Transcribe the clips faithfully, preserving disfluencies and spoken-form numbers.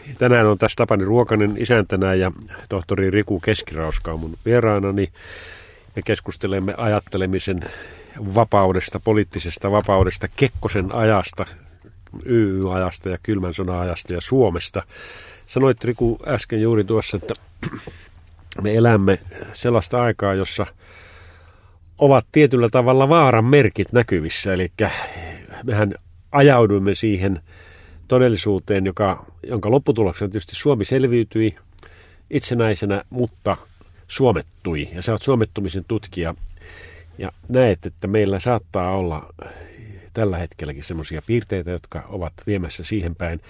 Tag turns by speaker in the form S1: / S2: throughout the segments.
S1: Tänään on tässä Tapani Ruokanen isäntänä ja tohtori Riku Keskirauska on mun vieraanani. Me keskustelemme ajattelemisen vapaudesta, poliittisesta vapaudesta, Kekkosen ajasta, Y Y-ajasta ja kylmän sodan ajasta ja Suomesta. Sanoit, Riku, äsken juuri tuossa, että me elämme sellaista aikaa, jossa ovat tietyllä tavalla vaaran merkit näkyvissä. Eli mehän ajauduimme siihen todellisuuteen, joka, jonka lopputuloksena tietysti Suomi selviytyi itsenäisenä, mutta suomettui. Ja sä oot suomettumisen tutkija ja näet, että meillä saattaa olla tällä hetkelläkin semmoisia piirteitä, jotka ovat viemässä siihen päin.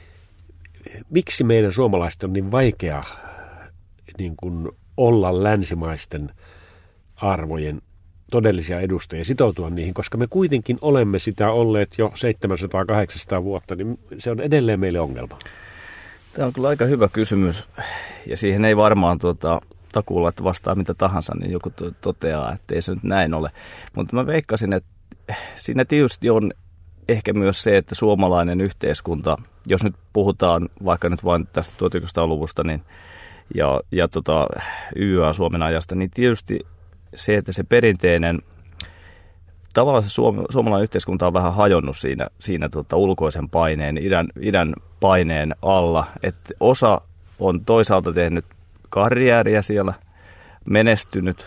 S1: Miksi meidän suomalaiset on niin vaikea niin kuin olla länsimaisten arvojen todellisia edustajia, sitoutua niihin, koska me kuitenkin olemme sitä olleet jo seitsemänsataa kahdeksansataa vuotta, niin se on edelleen meille ongelma.
S2: Tämä on kyllä aika hyvä kysymys, ja siihen ei varmaan tuota, takuulla, että vastaa mitä tahansa, niin joku toteaa, että ei se nyt näin ole. Mutta mä veikkasin, että siinä tietysti on ehkä myös se, että suomalainen yhteiskunta, jos nyt puhutaan vaikka nyt vain tästä tuhatyhdeksänsataaluvusta niin, ja, ja tota, Y Y A-Suomen ajasta, niin tietysti se, että se perinteinen, tavallaan se suom, suomalainen yhteiskunta on vähän hajonnut siinä, siinä tota ulkoisen paineen, idän, idän paineen alla. Että osa on toisaalta tehnyt karjääriä siellä, menestynyt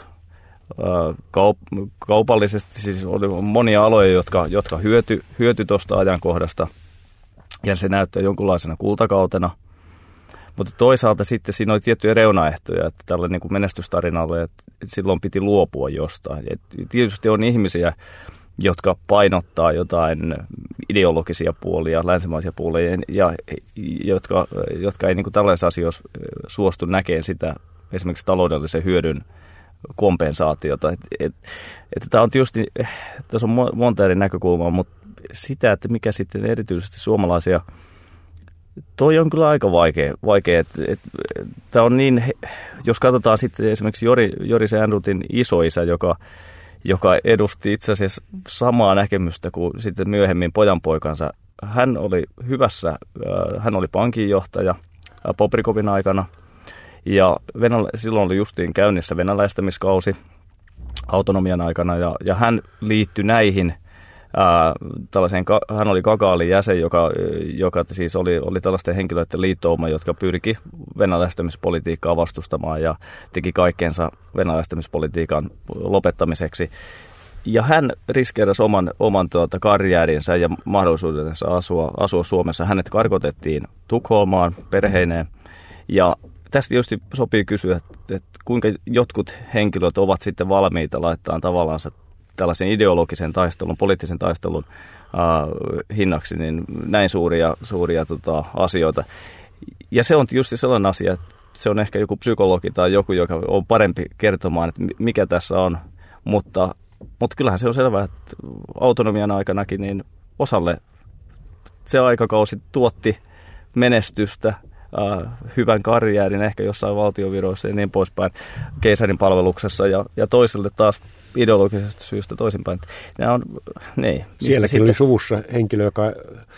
S2: kaup- kaupallisesti, siis oli monia aloja, jotka, jotka hyöty, hyöty tuosta ajankohdasta, ja se näyttää jonkunlaisena kultakautena. Mutta toisaalta sitten siinä oli tiettyjä reunaehtoja, että tällä niin kuin menestystarinalle, että silloin piti luopua jostain. Et tietysti on ihmisiä, jotka painottaa jotain ideologisia puolia, länsimaisia puolia, ja jotka, jotka ei niin kuin tällaisissa asioissa suostu näkemään sitä esimerkiksi taloudellisen hyödyn kompensaatiota. Et, et, et tämä on tietysti, tässä on monta eri näkökulmaa, mutta sitä, että mikä sitten erityisesti suomalaisia, toi on kyllä aika vaikea, vaikea että et, tämä on niin, jos katsotaan sitten esimerkiksi Jori, Jori Ehrnroothin isoisä, joka, joka edusti itse asiassa samaa näkemystä kuin sitten myöhemmin pojanpoikansa. Hän oli hyvässä, hän oli pankinjohtaja Bobrikovin aikana, ja Venälä, silloin oli justiin käynnissä venäläistämiskausi autonomian aikana, ja, ja hän liittyi näihin. Ää, tällaiseen, hän oli Gagaalin jäsen, joka, joka siis oli, oli tällaisten henkilöiden liittouma, jotka pyrki venäläistämispolitiikkaa vastustamaan ja teki kaikkeensa venäläistämispolitiikan lopettamiseksi. Ja hän riskeerasi oman, oman tuota, karjäärinsä ja mahdollisuutensa asua, asua Suomessa. Hänet karkotettiin Tukholmaan perheineen, ja tästä tietysti sopii kysyä, että, että kuinka jotkut henkilöt ovat sitten valmiita laittamaan tavallaan tällaisen ideologisen taistelun, poliittisen taistelun äh, hinnaksi, niin näin suuria, suuria tota, asioita. Ja se on just sellainen asia, että se on ehkä joku psykologi tai joku, joka on parempi kertomaan, että mikä tässä on. Mutta, mutta kyllähän se on selvää, että autonomian aikanakin niin osalle se aikakausi tuotti menestystä, äh, hyvän karjäärin ehkä jossain valtioviroissa ja niin poispäin keisarin palveluksessa, ja, ja toiselle taas ideologisesta syystä toisinpäin. Nämä on, niin,
S1: sielläkin sitten oli suvussa henkilö, joka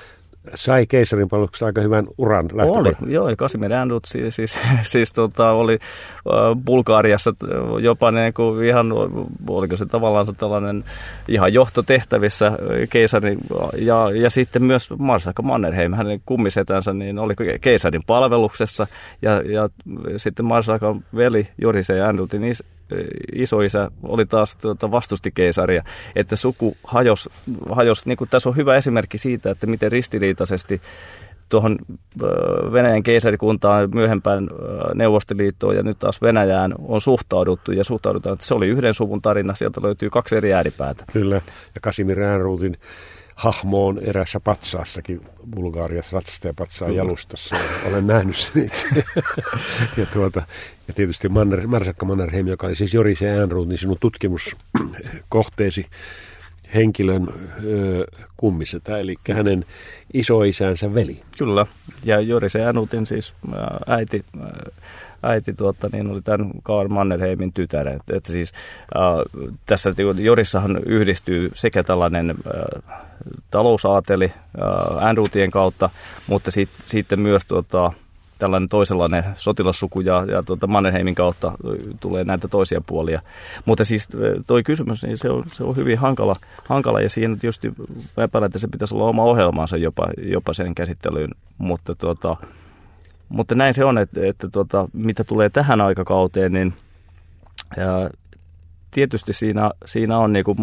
S1: sai keisarin palveluksessa aika hyvän uran lähtökohdan.
S2: Oli, joo, ja Kasimir Ehrnrooth siis, siis, siis tota, oli äh, Bulgariassa jopa niin kuin ihan, oliko se tavallaan tällainen ihan johtotehtävissä keisari, ja, ja sitten myös Marsakka Mannerheim, hänen kummisetänsä, niin oli keisarin palveluksessa, ja, ja sitten Marsakan veli Jorise Ehrnroothin is, isoisä oli taas tuota, vastusti keisaria, että suku hajosi, hajos, niin kuin tässä on hyvä esimerkki siitä, että miten ristiriitaisesti tuohon Venäjän keisarikuntaan, myöhempään Neuvostoliittoon ja nyt taas Venäjään on suhtauduttu ja suhtaudutaan, että se oli yhden suvun tarina, sieltä löytyy kaksi eri ääripäätä. Kyllä,
S1: ja Kasimir Ehrnroothin hahmo on erässä patsaassakin Bulgariassa, ratsastajapatsaan jalustassa. Olen nähnyt sen itse. ja, tuota, ja tietysti Manner, Marsakka Mannerheim, joka oli siis Jorise Ehrnrooth, niin sinun tutkimuskohteesi henkilön ö, kummisetä, eli hänen isoisänsä veli.
S2: Kyllä, ja Jorisen Ehrnroothin siis äiti, äiti tuota, niin oli tämän Carl Mannerheimin tytär. Että, että siis, äh, tässä Jorissahan yhdistyy sekä tällainen äh, talousaateli äh, Ehrnroothien kautta, mutta sit, sitten myös tuota, tällainen toisenlainen sotilassuku ja, ja tuota Mannerheimin kautta tulee näitä toisia puolia. Mutta siis toi kysymys, niin se on, se on hyvin hankala, hankala ja siinä tietysti epäilen, että se pitäisi olla oma ohjelmansa jopa, jopa sen käsittelyyn. Mutta, tuota, mutta näin se on, että, että tuota, mitä tulee tähän aikakauteen, niin ja tietysti siinä, siinä on niinku,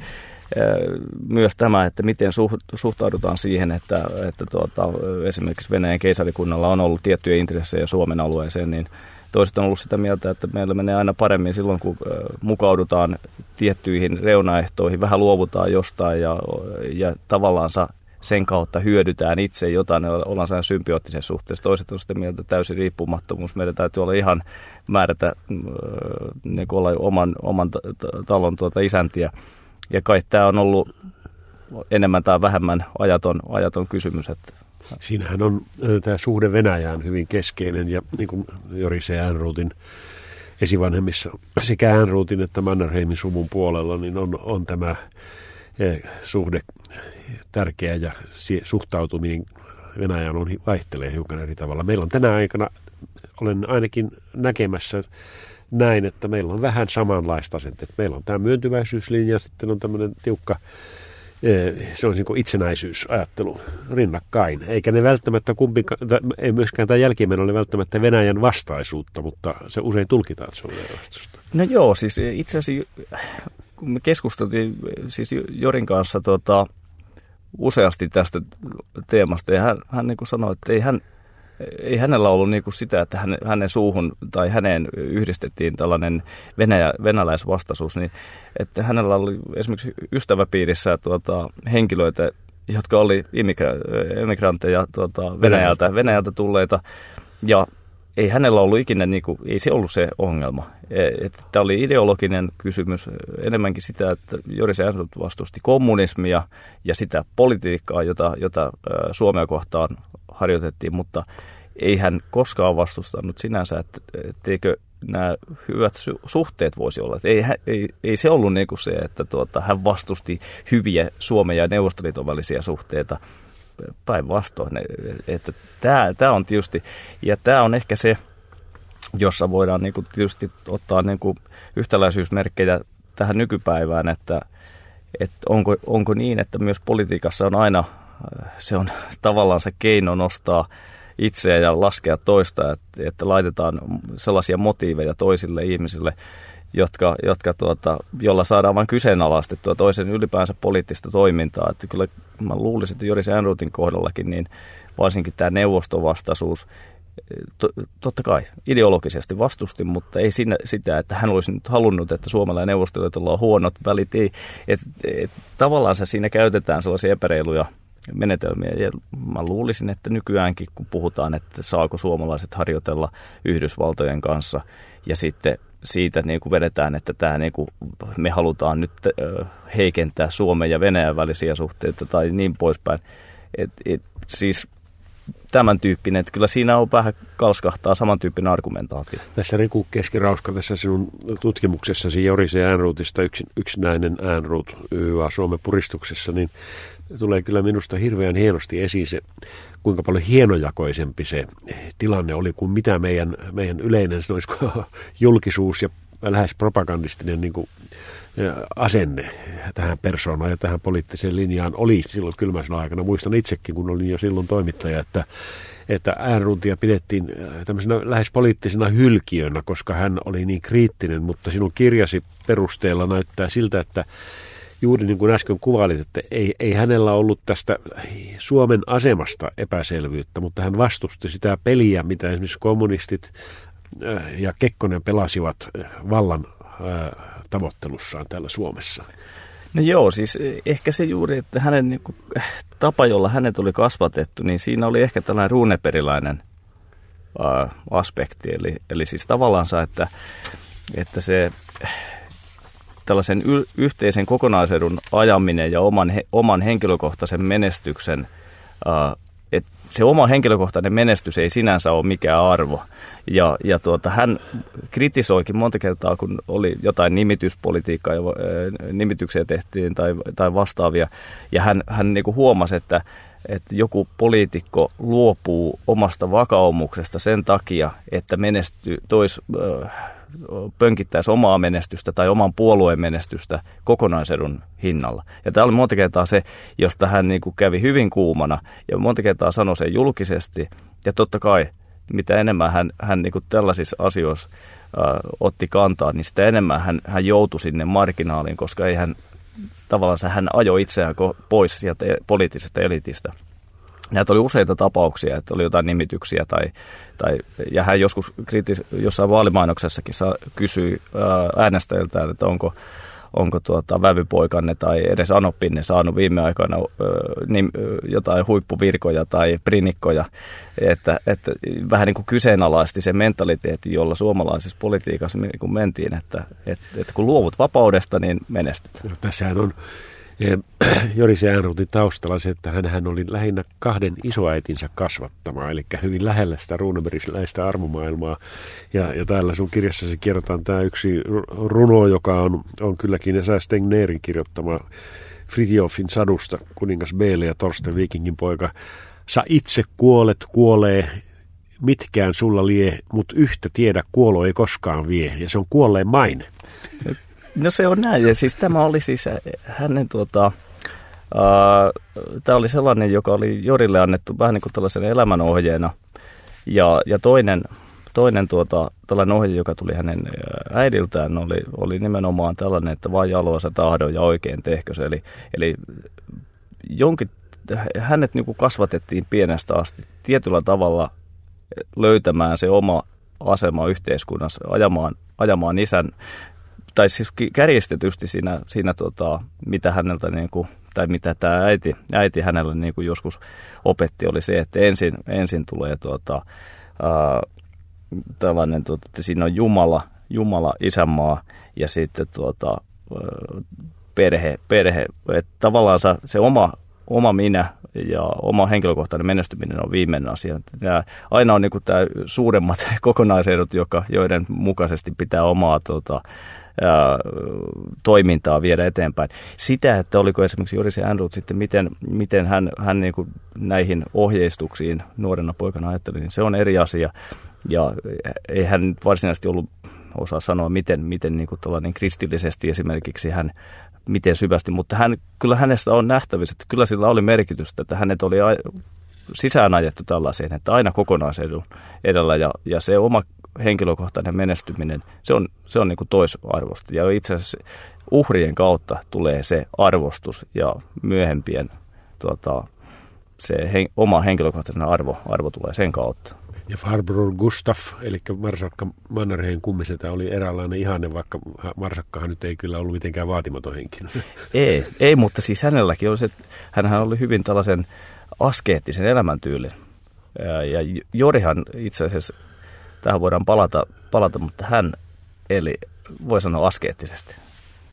S2: myös tämä, että miten suhtaudutaan siihen, että, että tuota, esimerkiksi Venäjän keisarikunnalla on ollut tiettyjä intressejä Suomen alueeseen, niin toiset on ollut sitä mieltä, että meillä menee aina paremmin silloin, kun mukaudutaan tiettyihin reunaehtoihin, vähän luovutaan jostain ja, ja tavallaan sen kautta hyödytään itse jotain, ollaan sen symbioottisessa suhteessa. Toiset on sitä mieltä täysin riippumattomuus. Meidän täytyy olla ihan määrätä, niin kuin olla oman, oman talon tuota isäntiä. Ja kai tämä on ollut enemmän tai vähemmän ajaton, ajaton kysymys. Että
S1: siinähän on tämä suhde Venäjään hyvin keskeinen ja niin kuin Jorisen Ehrnroothin esivanhemmissa sekä Ehrnroothin että Mannerheimin suvun puolella, niin on, on tämä suhde tärkeä ja suhtautuminen Venäjään on, vaihtelee hiukan eri tavalla. Meillä on tänä aikana, olen ainakin näkemässä näin, että meillä on vähän samanlaista asenteet. Meillä on tämä myöntyväisyyslinja, sitten on tämmöinen tiukka, se on niin kuin itsenäisyysajattelu rinnakkain. Eikä ne välttämättä kumpikaan, ei myöskään tämä jälkimmäinen ole välttämättä Venäjän vastaisuutta, mutta se usein tulkitaan, että se on Venäjän vastaisuutta.
S2: No joo, siis itse asiassa kun me keskusteltiin siis Jorin kanssa tota, useasti tästä teemasta, ja hän, hän niin kuin sanoi, että ei hän Ei hänellä ollut niinku sitä, että hänen, hänen suuhun tai häneen yhdistettiin tällainen venäjä, venäläisvastaisuus, niin että hänellä oli esimerkiksi ystäväpiirissä tuota, henkilöitä, jotka oli immigra- emigrantteja tuota, Venäjältä, Venäjältä tulleita, ja ei hänellä ollut ikinä, niinku, ei se ollut se ongelma. Tämä oli ideologinen kysymys, enemmänkin sitä, että Jorisen Ehrnrooth vastusti kommunismia ja sitä politiikkaa, jota, jota Suomea kohtaan harjoitettiin, mutta ei hän koskaan vastustanut sinänsä, että etteikö nämä hyvät suhteet voisi olla. Ei, ei, ei se ollut niin kuin se, että tuota, hän vastusti hyviä Suomen ja Neuvostoliiton välisiä suhteita. Päinvastoin. Että tämä, tämä on tietysti, ja tämä on ehkä se, jossa voidaan niin kuin tietysti ottaa niin kuin yhtäläisyysmerkkejä tähän nykypäivään, että, että onko, onko niin, että myös politiikassa on aina, se on tavallaan se keino nostaa itseä ja laskea toista, että, että laitetaan sellaisia motiiveja toisille ihmisille, jotka, jotka tuota, jolla saadaan vain kyseenalaistettua toisen ylipäänsä poliittista toimintaa. Että kyllä mä luulisin, että Jorisen Ehrnroothin kohdallakin, niin varsinkin tämä neuvostovastaisuus, to, totta kai ideologisesti vastusti, mutta ei siinä, sitä, että hän olisi nyt halunnut, että Suomella ja Neuvostoliitolla on huonot välit. Ei, et, et, tavallaan siinä käytetään sellaisia epäreiluja menetelmiä. Ja mä luulisin, että nykyäänkin, kun puhutaan, että saako suomalaiset harjoitella Yhdysvaltojen kanssa ja sitten siitä niin kuin vedetään, että tämä, niin kuin, me halutaan nyt heikentää Suomen ja Venäjän välisiä suhteita tai niin poispäin. Et, et, siis tämän tyyppinen, että kyllä siinä on vähän kalskahtaa samantyyppinen argumentaatio.
S1: Tässä Riku Keskirauska, tässä sinun tutkimuksessasi Jorisen Ehrnroothista yks, yksinäinen Ehrnrooth Y A Suomen puristuksessa, niin tulee kyllä minusta hirveän hienosti esiin se, kuinka paljon hienojakoisempi se tilanne oli kuin mitä meidän, meidän yleinen sanoisiko, julkisuus ja lähes propagandistinen niin kuin, asenne tähän persoonaan ja tähän poliittiseen linjaan oli silloin kylmän sodan aikana. Muistan itsekin, kun olin jo silloin toimittaja, että, että Ehrnroothia pidettiin tämmöisenä lähes poliittisena hylkiönä, koska hän oli niin kriittinen, mutta sinun kirjasi perusteella näyttää siltä, että juuri niin kuin äsken kuvailit, että ei, ei hänellä ollut tästä Suomen asemasta epäselvyyttä, mutta hän vastusti sitä peliä, mitä esimerkiksi kommunistit ja Kekkonen pelasivat vallan tavoittelussaan täällä Suomessa.
S2: No joo, siis ehkä se juuri, että hänen niin kuin, tapa, jolla hänet oli kasvatettu, niin siinä oli ehkä tällainen ruuneperilainen ää, aspekti. Eli, eli siis tavallaan, että, että se tällaisen y- yhteisen kokonaisedun ajaminen ja oman, he, oman henkilökohtaisen menestyksen, ää, että se oma henkilökohtainen menestys ei sinänsä ole mikään arvo. Ja, ja tuota, hän kritisoikin monta kertaa, kun oli jotain nimityspolitiikkaa ja ää, nimityksiä tehtiin tai, tai vastaavia, ja hän, hän niin kuin huomasi, että että joku poliitikko luopuu omasta vakaumuksesta sen takia, että menesty, tois, äh, pönkittäisi omaa menestystä tai oman puolueen menestystä kokonaisedun hinnalla. Ja tämä oli monta kertaa se, josta hän niin kuin kävi hyvin kuumana ja monta kertaa sanoi sen julkisesti. Ja totta kai, mitä enemmän hän, hän niin kuin tällaisissa asioissa äh, otti kantaa, niin sitä enemmän hän, hän joutui sinne marginaaliin, koska ei hän tavallaan hän ajoi itseään pois sieltä poliittisesta elitistä. Näitä oli useita tapauksia, että oli jotain nimityksiä tai, tai ja hän joskus kritis, jossain vaalimainoksessakin saa, kysyi äänestäjiltään, että onko, onko tuota vävypoikanne tai edes anoppinne saanut viime aikoina niin, jotain huippuvirkoja tai prinikkoja, että, että vähän niin kuin kyseenalaisti se mentaliteetti, jolla suomalaisessa politiikassa niin kuin mentiin, että, että, että kun luovut vapaudesta, niin menestyt.
S1: No, tässähän on Jori Ehrnroothin taustalla se, että hän oli lähinnä kahden isoäitinsä kasvattama, eli hyvin lähellä sitä runebergiläistä arvomaailmaa. Ja, ja täällä sun kirjassasi kerrotaan tämä yksi runo, joka on, on kylläkin Esa Stegnerin kirjoittama Fritjofin sadusta, kuningas Beele ja Torsten Vikingin poika. Sä itse kuolet, kuolee, mitkään sulla lie, mut yhtä tiedä, kuolo ei koskaan vie, ja se on kuolleen maine.
S2: No se on näin, ja siis tämä oli siis hänen tuota, äh, tämä oli sellainen, joka oli Jorille annettu vähän niin kuin tällaisen elämänohjeena, ja, ja toinen, toinen tuota, tällainen ohje, joka tuli hänen äidiltään, oli, oli nimenomaan tällainen, että vain jaloisa tahdon ja oikein tehkös, eli, eli jonkin, hänet niin kuin kasvatettiin pienestä asti tietyllä tavalla löytämään se oma asema yhteiskunnassa, ajamaan, ajamaan isän, tai siis kärjistetysti siinä, siinä tota, mitä häneltä, niin kuin, tai mitä tämä äiti, äiti hänelle niin kuin joskus opetti, oli se, että ensin, ensin tulee tuota, ää, tällainen, tuota, että siinä on Jumala, Jumala, isänmaa ja sitten tuota, perhe, perhe. Että tavallaan se oma, oma minä ja oma henkilökohtainen menestyminen on viimeinen asia. Tämä aina on niin kuin tämä suuremmat kokonaisedut, joka, joiden mukaisesti pitää omaa tuota, ää, toimintaa viedä eteenpäin. Sitä, että oliko esimerkiksi Jori Ehrnrooth sitten, miten, miten hän, hän niin kuin näihin ohjeistuksiin nuorena poikana ajatteli, niin se on eri asia. Ja ei hän varsinaisesti ollut osaa sanoa, miten, miten niin kuin tällainen kristillisesti esimerkiksi hän, miten syvästi, mutta hän, kyllä hänestä on nähtävissä, että kyllä sillä oli merkitystä, että hänet oli sisään ajettu tällaiseen, että aina kokonaisedun edellä ja, ja se oma henkilökohtainen menestyminen, se on, se on niin kuin toisarvosta. Ja itse asiassa uhrien kautta tulee se arvostus ja myöhempien tuota, se hen, oma henkilökohtainen arvo, arvo tulee sen kautta.
S1: Ja Farbror Gustaf, eli marsakka Mannerheim kummisetä, oli eräänlainen ihanne, vaikka marsakkahan nyt ei kyllä ollut mitenkään vaatimaton henkilö.
S2: Ei, ei, mutta siis hänelläkin on se, hänhän oli hyvin tällaisen askeettisen elämäntyylin. Ja Jorihan itse asiassa, tähän voidaan palata, palata, mutta hän eli, voi sanoa askeettisesti.